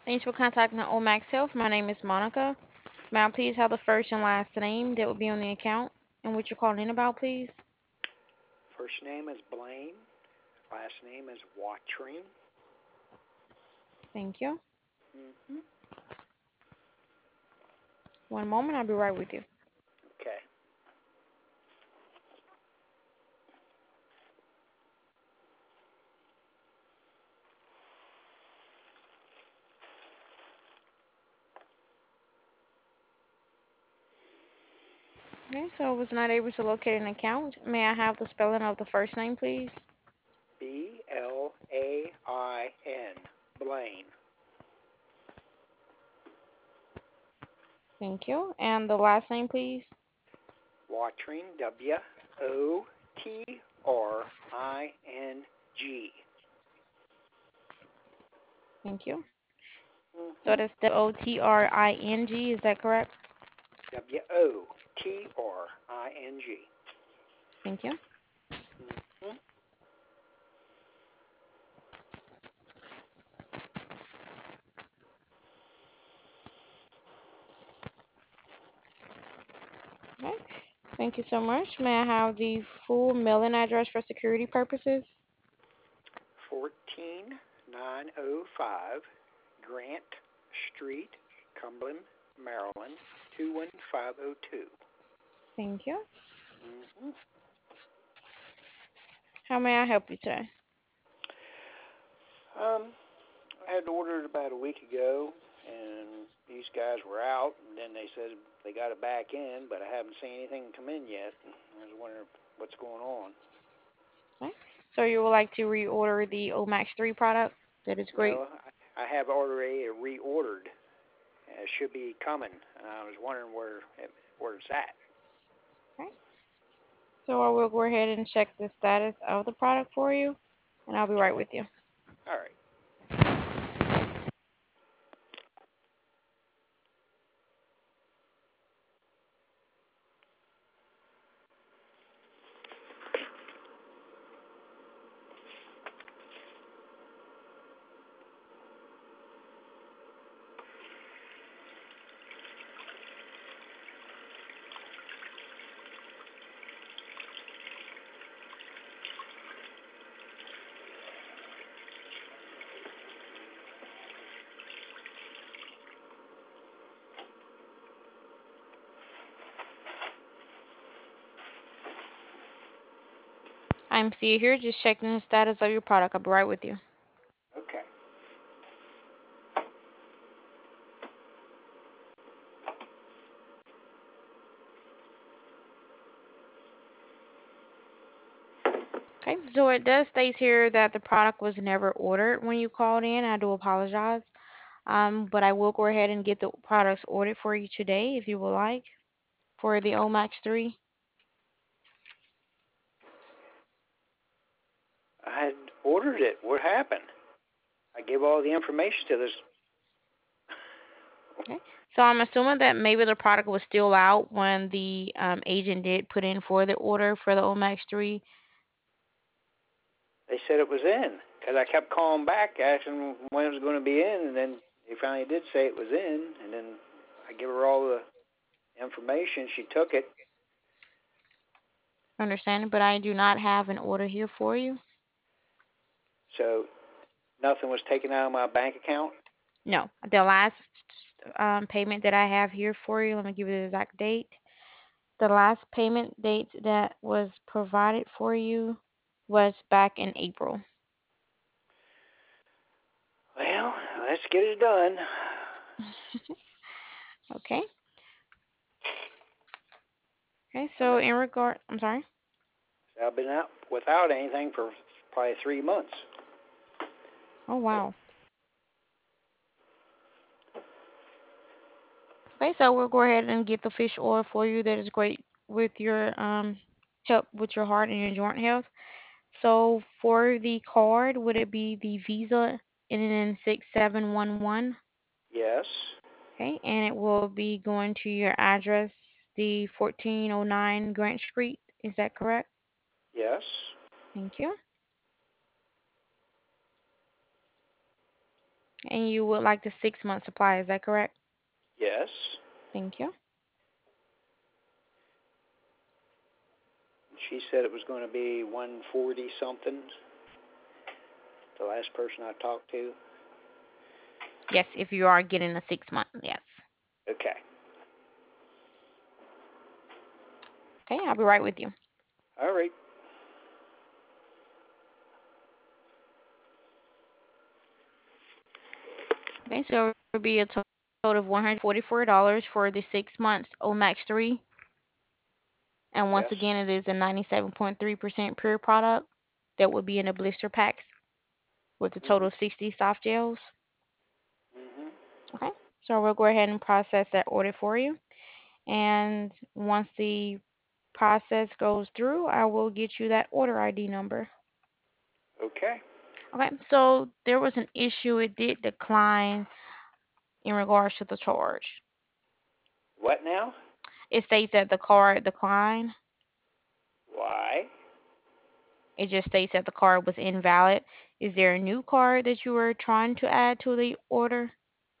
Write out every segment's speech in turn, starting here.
Thanks for contacting Omax Health. My name is Monica. May I please have the first and last name that will be on the account and what you're calling in about, please? First name is Blaine. Last name is Watring. Thank you. Mm-hmm. One moment, I'll be right with you. Okay. Okay, so I was not able to locate an account. May I have the spelling of the first name, please? Blain. Blaine. Thank you. And the last name, please? Watring. Wotring. Thank you. So Mm-hmm. that's Otring, is that correct? Wotring. Thank you. Mm-hmm. Okay. Thank you so much. May I have the full mailing address for security purposes? 14905 Grant Street, Cumberland, Maryland, 21502. Thank you. Mm-hmm. How may I help you today? I had ordered about a week ago, and these guys were out, and then they said they got it back in, but I haven't seen anything come in yet. I was wondering what's going on. Okay. So you would like to reorder the Omax 3 product? That is great. No, I have already reordered. It should be coming, and I was wondering where it's at. Okay. So I will go ahead and check the status of the product for you, and I'll be right Okay. with you. All right. I'm Sia here, just checking the status of your product. I'll be right with you. Okay. Okay, so it does state here that the product was never ordered when you called in. I do apologize. But I will go ahead and get the products ordered for you today if you would like for the Omax 3. I had ordered it. What happened? I gave all the information to this. Okay. So I'm assuming that maybe the product was still out when the agent did put in for the order for the Omax 3. They said it was in because I kept calling back asking when it was going to be in, and then they finally did say it was in, and then I gave her all the information. She took it. Understanding, but I do not have an order here for you. So nothing was taken out of my bank account. No, the last payment that I have here for you, let me give you the exact date. The last payment date that was provided for you was back in April. Well, let's get it done. Okay. Okay, I've so been in regard, I'm sorry. I've been out without anything for probably 3 months. Oh, wow. Okay, so we'll go ahead and get the fish oil for you. That is great with your help with your heart and your joint health. So for the card, would it be the Visa ending in 6711? Yes, Okay, and it will be going to your address, the 1409 Grant Street. Is that correct? yes. Thank you. And you would like the 6 month supply, is that correct? Yes. Thank you. She said it was going to be 140 something. The last person I talked to. Yes, if you are getting a 6 month, yes. Okay. Okay, I'll be right with you. All right. Okay, so it will be a total of $144 for the 6 months Omax 3. And once Yes. again, it is a 97.3% pure product that would be in a blister packs with a total Mhm. of 60 soft gels. Mhm. Okay, so we'll go ahead and process that order for you. And once the process goes through, I will get you that order ID number. Okay. Okay, so there was an issue. It did decline in regards to the charge. What now? It states that the card declined. Why? It just states that the card was invalid. Is there a new card that you were trying to add to the order?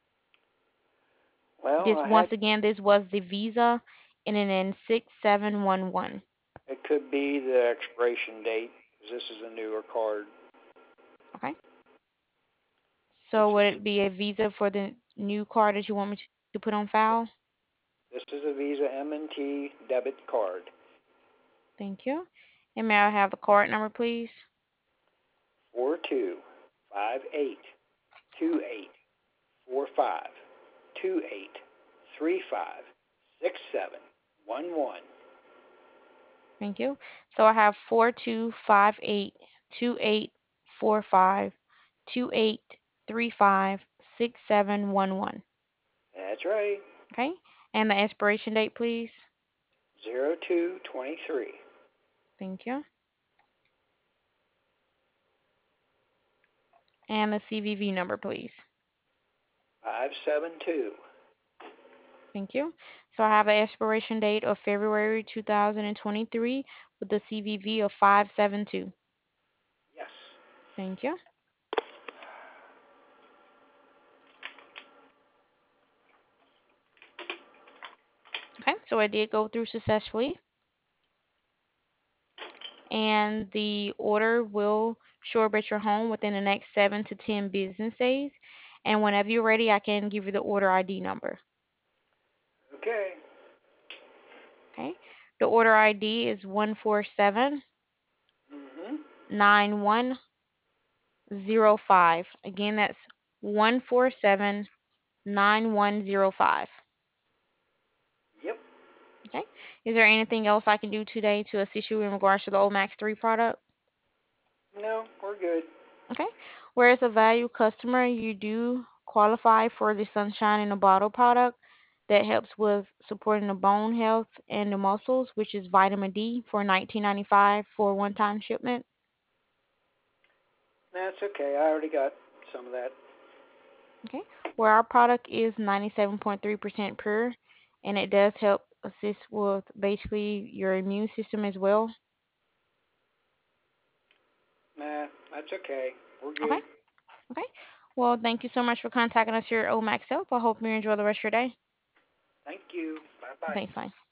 Well, This I once had. again, this was the Visa, ending in 6711. It could be the expiration date. 'Cause this is a newer card. Okay. This So would is it be a Visa for the new card that you want me to put on file? this is a Visa M&T debit card. Thank you. And may I have the card number, please? 42582845276711. Thank you. So I have 4258284528356711. That's right. Okay. And the expiration date, please. 0223. Thank you. And the CVV number, please. 572. Thank you. So I have an expiration date of February 2023 with the CVV of 572. Yes. Thank you. Okay, so I did go through successfully, and the order will show up at your home within the next 7 to 10 business days. And whenever you're ready, I can give you the order ID number. Okay. Okay, the order ID is 147 Mhm. 9105. Again, that's 147 9105. Yep. Okay. Is there anything else I can do today to assist you in regards to the Omax 3 product? No, we're good. Okay. Whereas a value customer, you do qualify for the Sunshine in a Bottle product that helps with supporting the bone health and the muscles, which is vitamin D for 19.95 for a one-time shipment. That's okay. I already got some of that. Okay. Where our product is 97.3% pure, and it does help assist with basically your immune system as well. Nah, that's okay. We're Okay. good. Okay. Well, thank you so much for contacting us here at Omax Help. I hope you enjoy the rest of your day. Thank you. Bye bye. Thanks, bye.